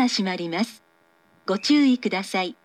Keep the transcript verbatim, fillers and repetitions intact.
が閉まります。ご注意ください。